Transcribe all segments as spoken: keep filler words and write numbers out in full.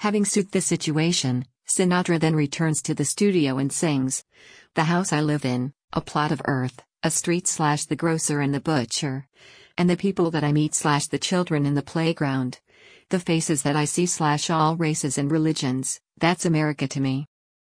Having soothed the situation, Sinatra then returns to the studio and sings, "The house I live in, a plot of earth, a street slash the grocer and the butcher, and the people that I meet slash the children in the playground, the faces that I see slash all races and religions, that's America to me."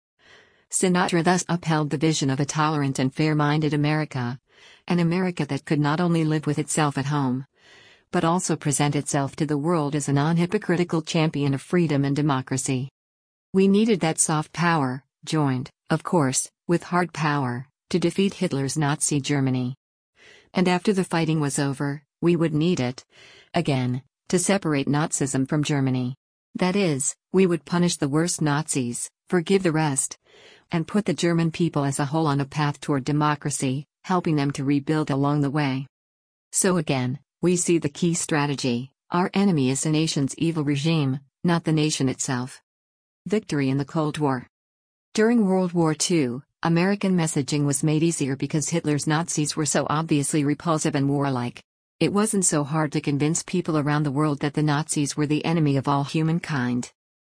Sinatra thus upheld the vision of a tolerant and fair-minded America, an America that could not only live with itself at home, but also present itself to the world as a non-hypocritical champion of freedom and democracy. We needed that soft power, joined, of course, with hard power, to defeat Hitler's Nazi Germany. And after the fighting was over, we would need it, again, to separate Nazism from Germany. That is, we would punish the worst Nazis, forgive the rest, and put the German people as a whole on a path toward democracy, helping them to rebuild along the way. So again, we see the key strategy: our enemy is the nation's evil regime, not the nation itself. Victory in the Cold War. During World War Two, American messaging was made easier because Hitler's Nazis were so obviously repulsive and warlike. It wasn't so hard to convince people around the world that the Nazis were the enemy of all humankind.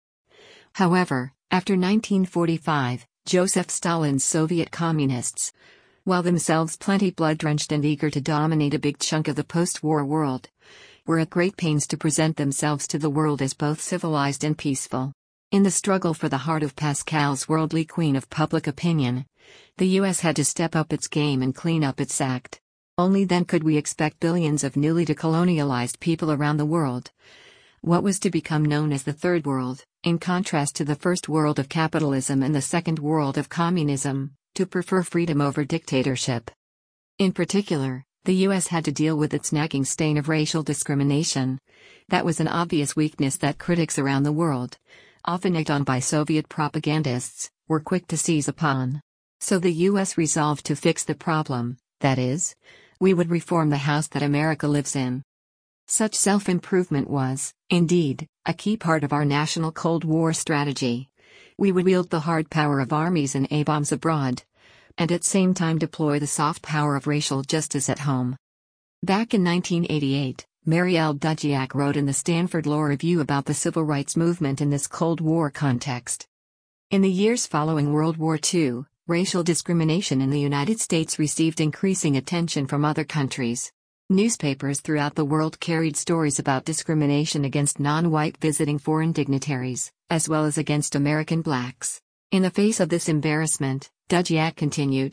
However, after nineteen forty-five, Joseph Stalin's Soviet communists, while themselves plenty blood-drenched and eager to dominate a big chunk of the post-war world, were at great pains to present themselves to the world as both civilized and peaceful. In the struggle for the heart of Pascal's worldly queen of public opinion, the U S had to step up its game and clean up its act. Only then could we expect billions of newly decolonialized people around the world, what was to become known as the Third World, in contrast to the First World of capitalism and the Second World of communism, to prefer freedom over dictatorship. In particular, the U S had to deal with its nagging stain of racial discrimination. That was an obvious weakness that critics around the world, often egged on by Soviet propagandists, were quick to seize upon. So the U S resolved to fix the problem, that is, we would reform the house that America lives in. Such self-improvement was, indeed, a key part of our national Cold War strategy. We would wield the hard power of armies and A-bombs abroad, and at same time deploy the soft power of racial justice at home. Back in nineteen eighty-eight, Mary L. Dudziak wrote in the Stanford Law Review about the civil rights movement in this Cold War context. In the years following World War Two, racial discrimination in the United States received increasing attention from other countries. Newspapers throughout the world carried stories about discrimination against non-white visiting foreign dignitaries, as well as against American blacks. In the face of this embarrassment, Dudziak continued,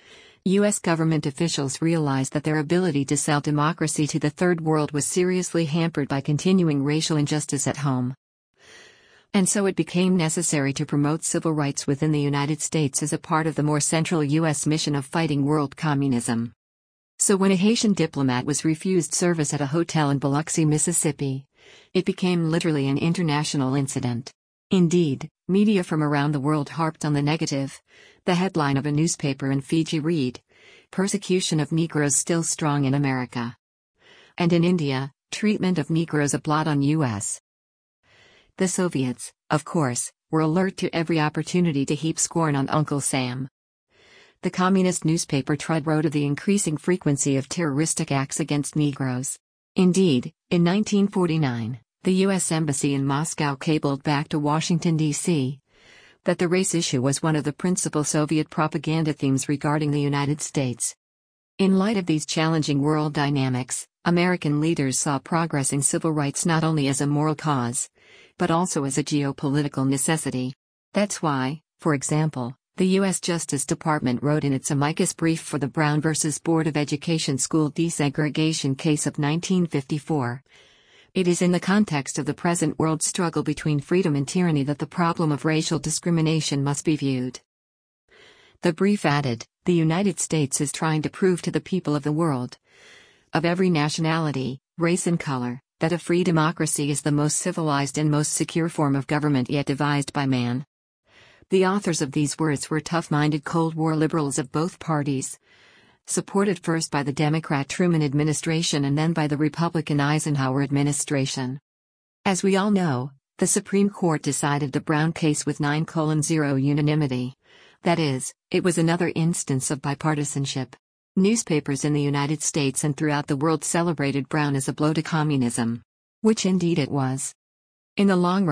U S government officials realized that their ability to sell democracy to the Third World was seriously hampered by continuing racial injustice at home. And so it became necessary to promote civil rights within the United States as a part of the more central U S mission of fighting world communism. So when a Haitian diplomat was refused service at a hotel in Biloxi, Mississippi, it became literally an international incident. Indeed, media from around the world harped on the negative. The headline of a newspaper in Fiji read, "Persecution of Negroes Still Strong in America." And in India, "Treatment of Negroes a Blot on U S" The Soviets, of course, were alert to every opportunity to heap scorn on Uncle Sam. The communist newspaper Trud wrote of the increasing frequency of terroristic acts against Negroes. Indeed, in nineteen forty-nine, the U S Embassy in Moscow cabled back to Washington, D C, that the race issue was one of the principal Soviet propaganda themes regarding the United States. In light of these challenging world dynamics, American leaders saw progress in civil rights not only as a moral cause, but also as a geopolitical necessity. That's why, for example, the U S Justice Department wrote in its amicus brief for the Brown versus Board of Education school desegregation case of nineteen fifty-four, it is in the context of the present world struggle between freedom and tyranny that the problem of racial discrimination must be viewed. The brief added, the United States is trying to prove to the people of the world, of every nationality, race and color, that a free democracy is the most civilized and most secure form of government yet devised by man. The authors of these words were tough-minded Cold War liberals of both parties, supported first by the Democrat Truman administration and then by the Republican Eisenhower administration. As we all know, the Supreme Court decided the Brown case with nine to zero unanimity. That is, it was another instance of bipartisanship. Newspapers in the United States and throughout the world celebrated Brown as a blow to communism. Which indeed it was. In the long run,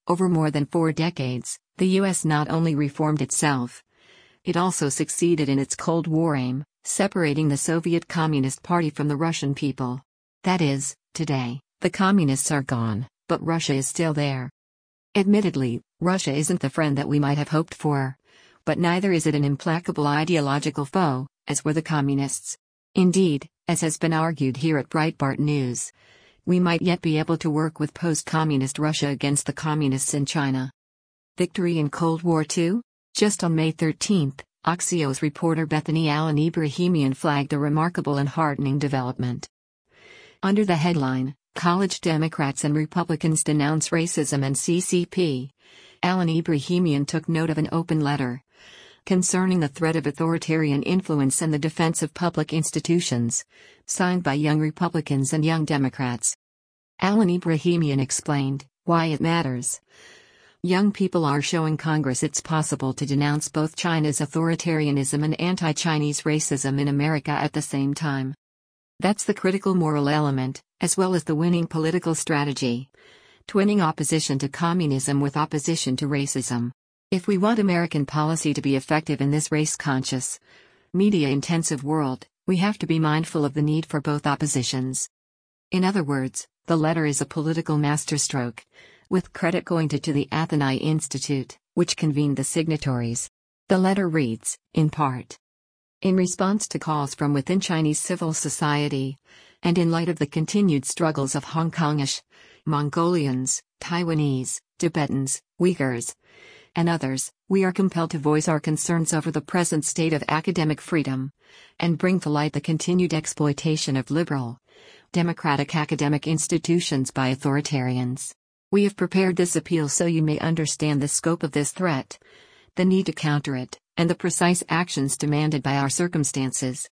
Over more than four decades, the U S not only reformed itself, it also succeeded in its Cold War aim, separating the Soviet Communist Party from the Russian people. That is, today, the communists are gone, but Russia is still there. Admittedly, Russia isn't the friend that we might have hoped for. But neither is it an implacable ideological foe, as were the communists. Indeed, as has been argued here at Breitbart News, we might yet be able to work with post-communist Russia against the communists in China. Victory in Cold War Two? Just on May thirteenth, Axios reporter Bethany Allen Ibrahimian flagged a remarkable and heartening development. Under the headline, College Democrats and Republicans Denounce Racism and C C P, Allen Ibrahimian took note of an open letter concerning the threat of authoritarian influence and the defense of public institutions, signed by young Republicans and young Democrats. Allen Ibrahimian explained why it matters. Young people are showing Congress it's possible to denounce both China's authoritarianism and anti-Chinese racism in America at the same time. That's the critical moral element, as well as the winning political strategy. Twinning opposition to communism with opposition to racism. If we want American policy to be effective in this race-conscious, media-intensive world, we have to be mindful of the need for both oppositions. In other words, the letter is a political masterstroke, with credit going to, to the Athenae Institute, which convened the signatories. The letter reads, in part, in response to calls from within Chinese civil society, and in light of the continued struggles of Hong Kongish, Mongolians, Taiwanese, Tibetans, Uyghurs, and others, we are compelled to voice our concerns over the present state of academic freedom, and bring to light the continued exploitation of liberal, democratic academic institutions by authoritarians. We have prepared this appeal so you may understand the scope of this threat, the need to counter it, and the precise actions demanded by our circumstances.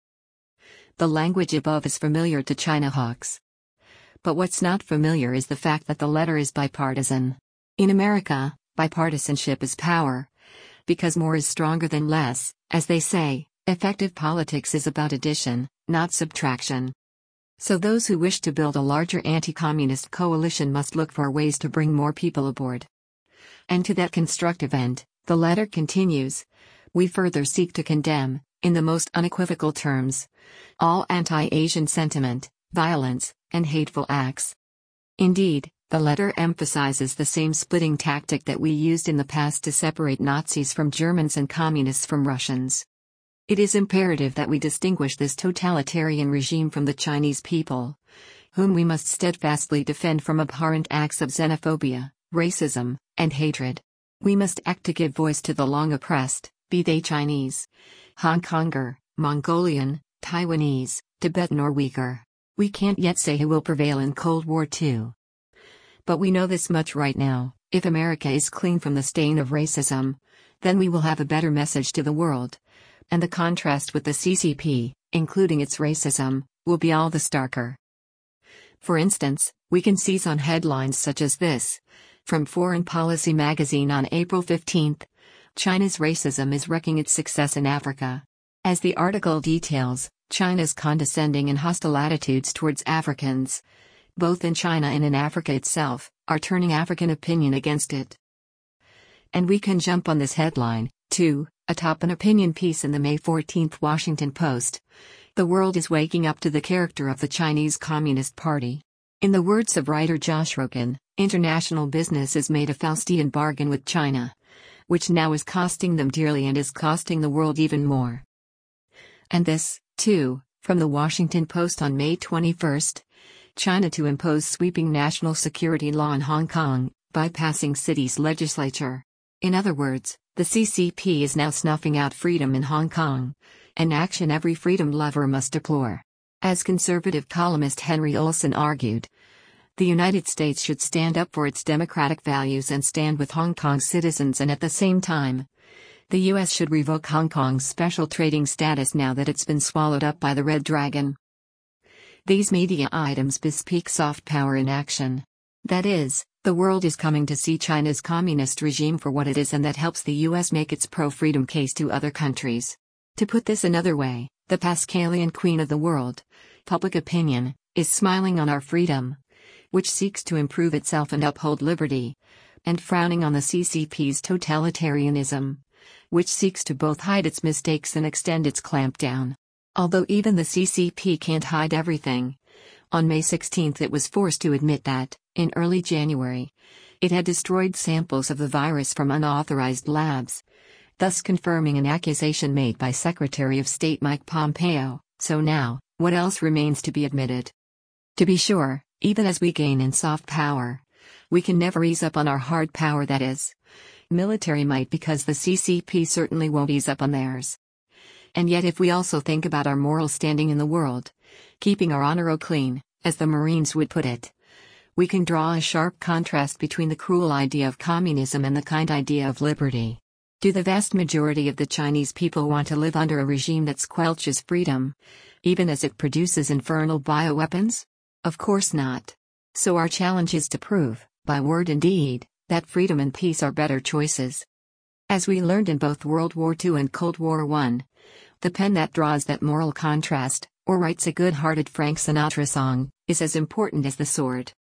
The language above is familiar to China hawks. But what's not familiar is the fact that the letter is bipartisan. In America, bipartisanship is power. Because more is stronger than less, as they say, effective politics is about addition, not subtraction. So those who wish to build a larger anti-communist coalition must look for ways to bring more people aboard. And to that constructive end, the letter continues, we further seek to condemn, in the most unequivocal terms, all anti-Asian sentiment, violence, and hateful acts. Indeed, the letter emphasizes the same splitting tactic that we used in the past to separate Nazis from Germans and communists from Russians. It is imperative that we distinguish this totalitarian regime from the Chinese people, whom we must steadfastly defend from abhorrent acts of xenophobia, racism, and hatred. We must act to give voice to the long oppressed, be they Chinese, Hong Konger, Mongolian, Taiwanese, Tibetan or Uyghur. We can't yet say who will prevail in Cold War Two. But we know this much right now, if America is clean from the stain of racism, then we will have a better message to the world. And the contrast with the C C P, including its racism, will be all the starker. For instance, we can seize on headlines such as this, from Foreign Policy magazine on April fifteenth, China's racism is wrecking its success in Africa. As the article details, China's condescending and hostile attitudes towards Africans, both in China and in Africa itself, are turning African opinion against it. And we can jump on this headline, too, atop an opinion piece in the May fourteenth Washington Post. The world is waking up to the character of the Chinese Communist Party. In the words of writer Josh Rockin, international business has made a Faustian bargain with China, which now is costing them dearly and is costing the world even more. And this, too, from the Washington Post on May twenty-first, China to impose sweeping national security law in Hong Kong, bypassing city's legislature. In other words, the C C P is now snuffing out freedom in Hong Kong, an action every freedom lover must deplore. As conservative columnist Henry Olsen argued, the United States should stand up for its democratic values and stand with Hong Kong's citizens, and at the same time, the U S should revoke Hong Kong's special trading status now that it's been swallowed up by the Red Dragon. These media items bespeak soft power in action. That is, the world is coming to see China's communist regime for what it is, and that helps the U S make its pro-freedom case to other countries. To put this another way, the Pascalian queen of the world, public opinion, is smiling on our freedom, which seeks to improve itself and uphold liberty, and frowning on the C C P's totalitarianism, which seeks to both hide its mistakes and extend its clampdown. Although even the C C P can't hide everything, on May sixteenth it was forced to admit that, in early January, it had destroyed samples of the virus from unauthorized labs, thus confirming an accusation made by Secretary of State Mike Pompeo. So now, what else remains to be admitted? To be sure, even as we gain in soft power, we can never ease up on our hard power, that is, military might, because the C C P certainly won't ease up on theirs. And yet if we also think about our moral standing in the world, keeping our honor clean, as the Marines would put it, we can draw a sharp contrast between the cruel idea of communism and the kind idea of liberty. Do the vast majority of the Chinese people want to live under a regime that squelches freedom, even as it produces infernal bioweapons? Of course not. So our challenge is to prove, by word and deed, that freedom and peace are better choices. As we learned in both World War Two and Cold War One, the pen that draws that moral contrast, or writes a good-hearted Frank Sinatra song, is as important as the sword.